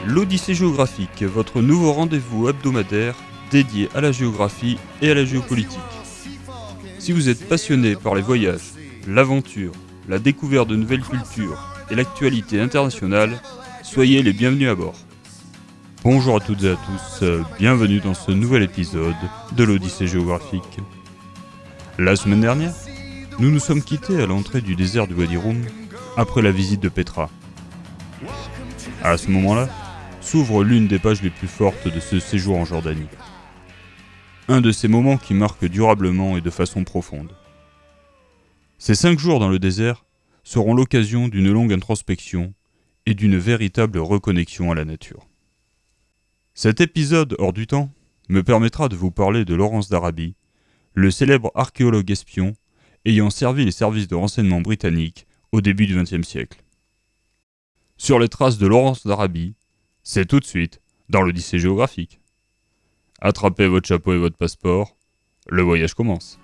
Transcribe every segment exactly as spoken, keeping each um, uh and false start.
L'Odyssée géographique, votre nouveau rendez-vous hebdomadaire dédié à la géographie et à la géopolitique. Si vous êtes passionné par les voyages, l'aventure, la découverte de nouvelles cultures et l'actualité internationale, soyez les bienvenus à bord. Bonjour à toutes et à tous, bienvenue dans ce nouvel épisode de l'Odyssée géographique. La semaine dernière, nous nous sommes quittés à l'entrée du désert du Wadi Rum après la visite de Petra. À ce moment-là, s'ouvre l'une des pages les plus fortes de ce séjour en Jordanie. Un de ces moments qui marquent durablement et de façon profonde. Ces cinq jours dans le désert seront l'occasion d'une longue introspection et d'une véritable reconnexion à la nature. Cet épisode hors du temps me permettra de vous parler de Lawrence d'Arabie, le célèbre archéologue espion ayant servi les services de renseignement britanniques au début du vingtième siècle. Sur les traces de Lawrence d'Arabie, c'est tout de suite dans l'Odyssée géographique. Attrapez votre chapeau et votre passeport, le voyage commence.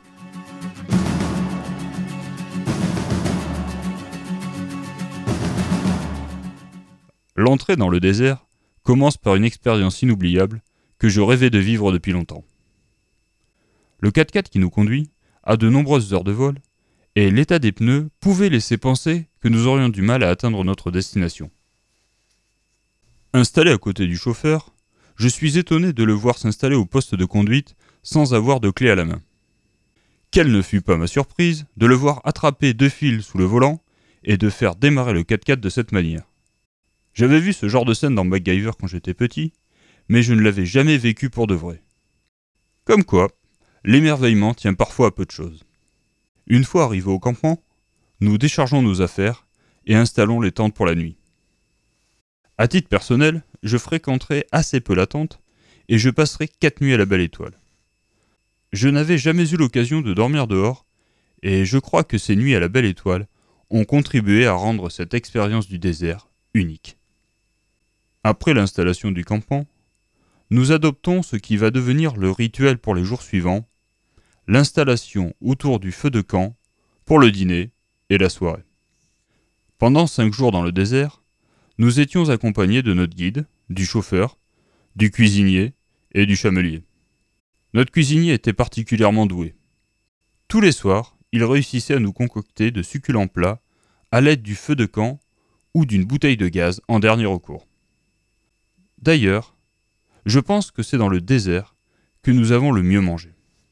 L'entrée dans le désert commence par une expérience inoubliable que je rêvais de vivre depuis longtemps. Le quatre-quatre qui nous conduit a de nombreuses heures de vol et l'état des pneus pouvait laisser penser que nous aurions du mal à atteindre notre destination. Installé à côté du chauffeur, je suis étonné de le voir s'installer au poste de conduite sans avoir de clé à la main. Quelle ne fut pas ma surprise de le voir attraper deux fils sous le volant et de faire démarrer le quatre-quatre de cette manière. J'avais vu ce genre de scène dans MacGyver quand j'étais petit, mais je ne l'avais jamais vécu pour de vrai. Comme quoi, l'émerveillement tient parfois à peu de choses. Une fois arrivés au campement, nous déchargeons nos affaires et installons les tentes pour la nuit. À titre personnel, je fréquenterai assez peu la tente et je passerai quatre nuits à la Belle Étoile. Je n'avais jamais eu l'occasion de dormir dehors et je crois que ces nuits à la Belle Étoile ont contribué à rendre cette expérience du désert unique. Après l'installation du campement, nous adoptons ce qui va devenir le rituel pour les jours suivants, l'installation autour du feu de camp pour le dîner et la soirée. Pendant cinq jours dans le désert, nous étions accompagnés de notre guide, du chauffeur, du cuisinier et du chamelier. Notre cuisinier était particulièrement doué. Tous les soirs, il réussissait à nous concocter de succulents plats à l'aide du feu de camp ou d'une bouteille de gaz en dernier recours. D'ailleurs, je pense que c'est dans le désert que nous avons le mieux mangé.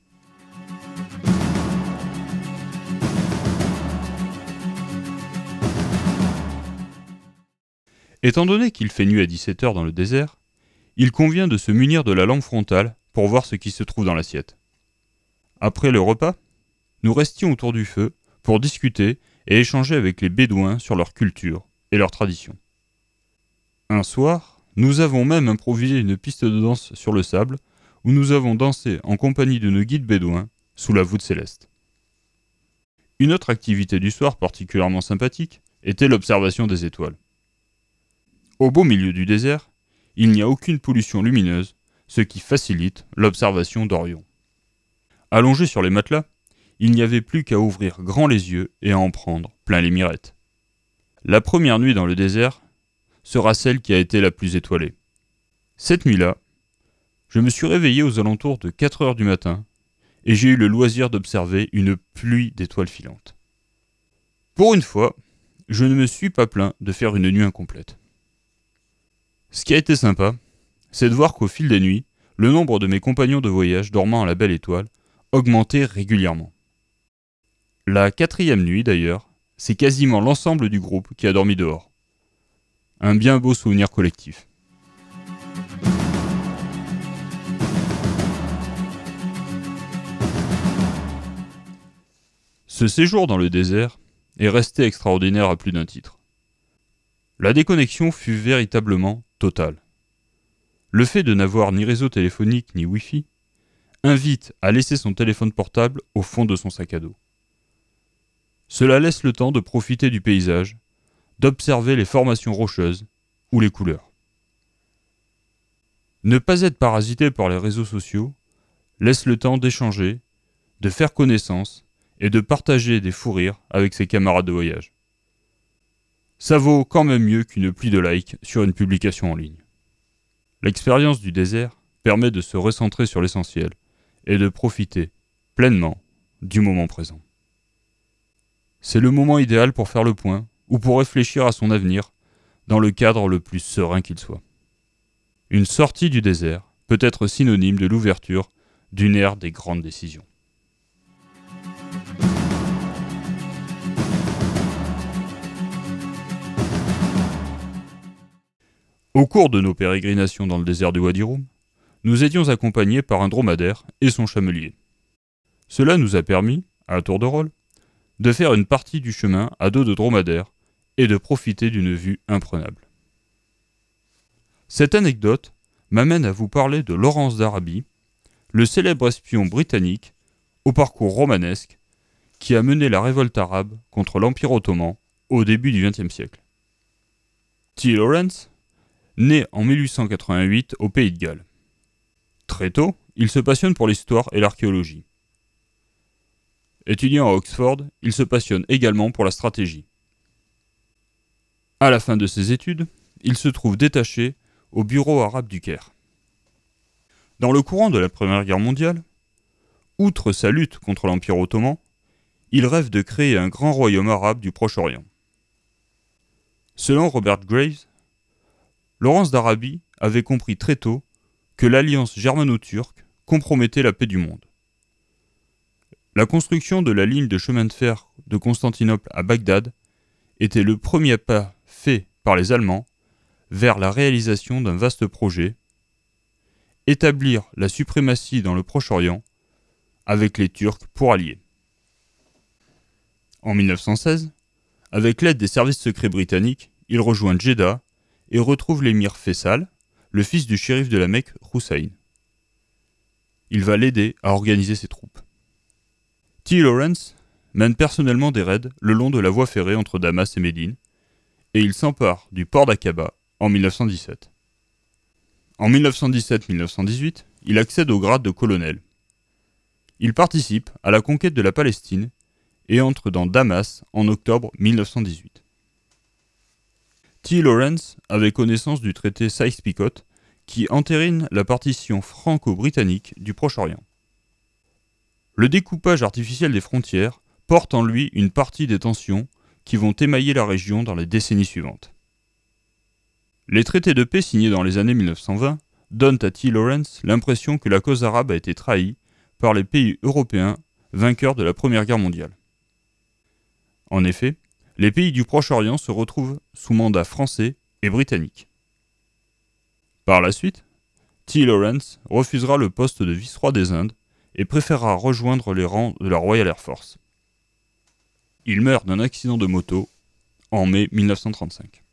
Étant donné qu'il fait nuit à dix-sept heures dans le désert, il convient de se munir de la lampe frontale pour voir ce qui se trouve dans l'assiette. Après le repas, nous restions autour du feu pour discuter et échanger avec les Bédouins sur leur culture et leurs traditions. Un soir, nous avons même improvisé une piste de danse sur le sable où nous avons dansé en compagnie de nos guides bédouins sous la voûte céleste. Une autre activité du soir particulièrement sympathique était l'observation des étoiles. Au beau milieu du désert, il n'y a aucune pollution lumineuse, ce qui facilite l'observation d'Orion. Allongé sur les matelas, il n'y avait plus qu'à ouvrir grand les yeux et à en prendre plein les mirettes. La première nuit dans le désert sera celle qui a été la plus étoilée. Cette nuit-là, je me suis réveillé aux alentours de quatre heures du matin et j'ai eu le loisir d'observer une pluie d'étoiles filantes. Pour une fois, je ne me suis pas plaint de faire une nuit incomplète. Ce qui a été sympa, c'est de voir qu'au fil des nuits, le nombre de mes compagnons de voyage dormant à la Belle Étoile augmentait régulièrement. La quatrième nuit, d'ailleurs, c'est quasiment l'ensemble du groupe qui a dormi dehors. Un bien beau souvenir collectif. Ce séjour dans le désert est resté extraordinaire à plus d'un titre. La déconnexion fut véritablement totale. Le fait de n'avoir ni réseau téléphonique ni Wi-Fi invite à laisser son téléphone portable au fond de son sac à dos. Cela laisse le temps de profiter du paysage, d'observer les formations rocheuses ou les couleurs. Ne pas être parasité par les réseaux sociaux laisse le temps d'échanger, de faire connaissance et de partager des fous rires avec ses camarades de voyage. Ça vaut quand même mieux qu'une pluie de likes sur une publication en ligne. L'expérience du désert permet de se recentrer sur l'essentiel et de profiter pleinement du moment présent. C'est le moment idéal pour faire le point ou pour réfléchir à son avenir dans le cadre le plus serein qu'il soit. Une sortie du désert peut être synonyme de l'ouverture d'une ère des grandes décisions. Au cours de nos pérégrinations dans le désert du Wadi Rum, nous étions accompagnés par un dromadaire et son chamelier. Cela nous a permis, à tour de rôle, de faire une partie du chemin à dos de dromadaire et de profiter d'une vue imprenable. Cette anecdote m'amène à vous parler de Laurence d'Arabie, le célèbre espion britannique au parcours romanesque qui a mené la révolte arabe contre l'Empire ottoman au début du vingtième siècle. T. Lawrence naît en mille huit cent quatre-vingt-huit au Pays de Galles. Très tôt, il se passionne pour l'histoire et l'archéologie. Étudiant à Oxford, il se passionne également pour la stratégie. À la fin de ses études, il se trouve détaché au bureau arabe du Caire. Dans le courant de la Première Guerre mondiale, outre sa lutte contre l'Empire ottoman, il rêve de créer un grand royaume arabe du Proche-Orient. Selon Robert Graves, Laurence d'Arabie avait compris très tôt que l'alliance germano-turque compromettait la paix du monde. La construction de la ligne de chemin de fer de Constantinople à Bagdad était le premier pas fait par les Allemands vers la réalisation d'un vaste projet, établir la suprématie dans le Proche-Orient avec les Turcs pour alliés. En mille neuf cent seize, avec l'aide des services secrets britanniques, il rejoint Jeddah et retrouve l'émir Faisal, le fils du shérif de la Mecque, Hussein. Il va l'aider à organiser ses troupes. T. Lawrence mène personnellement des raids le long de la voie ferrée entre Damas et Médine, et il s'empare du port d'Aqaba en mille neuf cent dix-sept. En mille neuf cent dix-sept mille neuf cent dix-huit, il accède au grade de colonel. Il participe à la conquête de la Palestine et entre dans Damas en octobre mille neuf cent dix-huit. T. Lawrence avait connaissance du traité Sykes-Picot qui entérine la partition franco-britannique du Proche-Orient. Le découpage artificiel des frontières porte en lui une partie des tensions qui vont émailler la région dans les décennies suivantes. Les traités de paix signés dans les années mille neuf cent vingt donnent à T. Lawrence l'impression que la cause arabe a été trahie par les pays européens vainqueurs de la Première Guerre mondiale. En effet, les pays du Proche-Orient se retrouvent sous mandat français et britannique. Par la suite, T. Lawrence refusera le poste de vice-roi des Indes et préférera rejoindre les rangs de la Royal Air Force. Il meurt d'un accident de moto en mai mille neuf cent trente-cinq.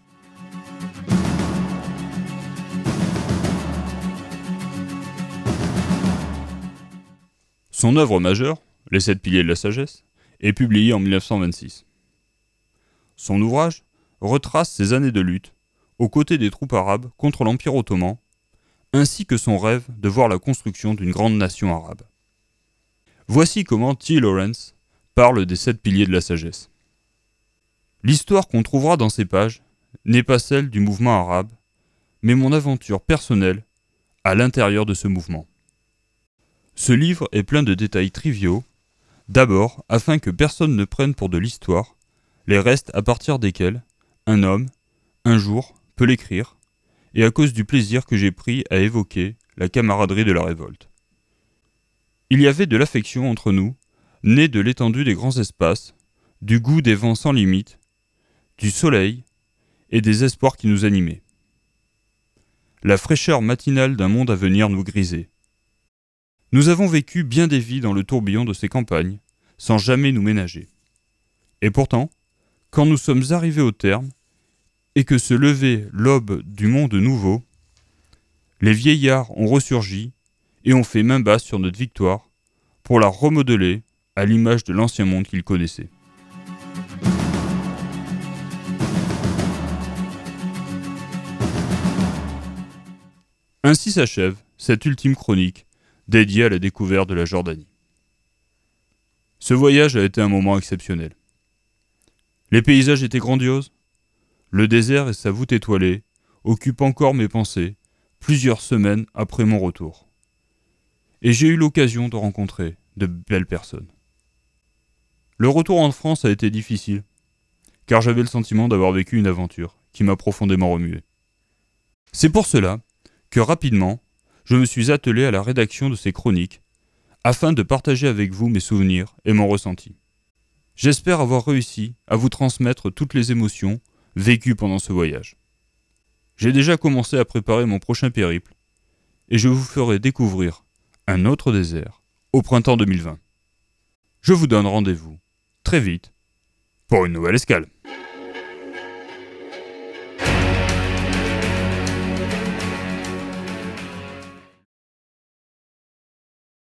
Son œuvre majeure, Les Sept Piliers de la Sagesse, est publiée en mille neuf cent vingt-six. Son ouvrage retrace ses années de lutte aux côtés des troupes arabes contre l'Empire ottoman, ainsi que son rêve de voir la construction d'une grande nation arabe. Voici comment T. Lawrence parle des sept piliers de la sagesse. L'histoire qu'on trouvera dans ces pages n'est pas celle du mouvement arabe, mais mon aventure personnelle à l'intérieur de ce mouvement. Ce livre est plein de détails triviaux, d'abord afin que personne ne prenne pour de l'histoire les restes à partir desquels un homme, un jour, peut l'écrire, et à cause du plaisir que j'ai pris à évoquer la camaraderie de la révolte. Il y avait de l'affection entre nous, née de l'étendue des grands espaces, du goût des vents sans limite, du soleil et des espoirs qui nous animaient. La fraîcheur matinale d'un monde à venir nous grisait. Nous avons vécu bien des vies dans le tourbillon de ces campagnes, sans jamais nous ménager. Et pourtant, quand nous sommes arrivés au terme, et que se levait l'aube du monde nouveau, les vieillards ont ressurgi et ont fait main basse sur notre victoire pour la remodeler à l'image de l'ancien monde qu'ils connaissaient. Ainsi s'achève cette ultime chronique dédiée à la découverte de la Jordanie. Ce voyage a été un moment exceptionnel. Les paysages étaient grandioses. Le désert et sa voûte étoilée occupent encore mes pensées plusieurs semaines après mon retour. Et j'ai eu l'occasion de rencontrer de belles personnes. Le retour en France a été difficile, car j'avais le sentiment d'avoir vécu une aventure qui m'a profondément remué. C'est pour cela que rapidement, je me suis attelé à la rédaction de ces chroniques, afin de partager avec vous mes souvenirs et mon ressenti. J'espère avoir réussi à vous transmettre toutes les émotions vécues pendant ce voyage. J'ai déjà commencé à préparer mon prochain périple, et je vous ferai découvrir un autre désert au printemps deux mille vingt. Je vous donne rendez-vous très vite pour une nouvelle escale.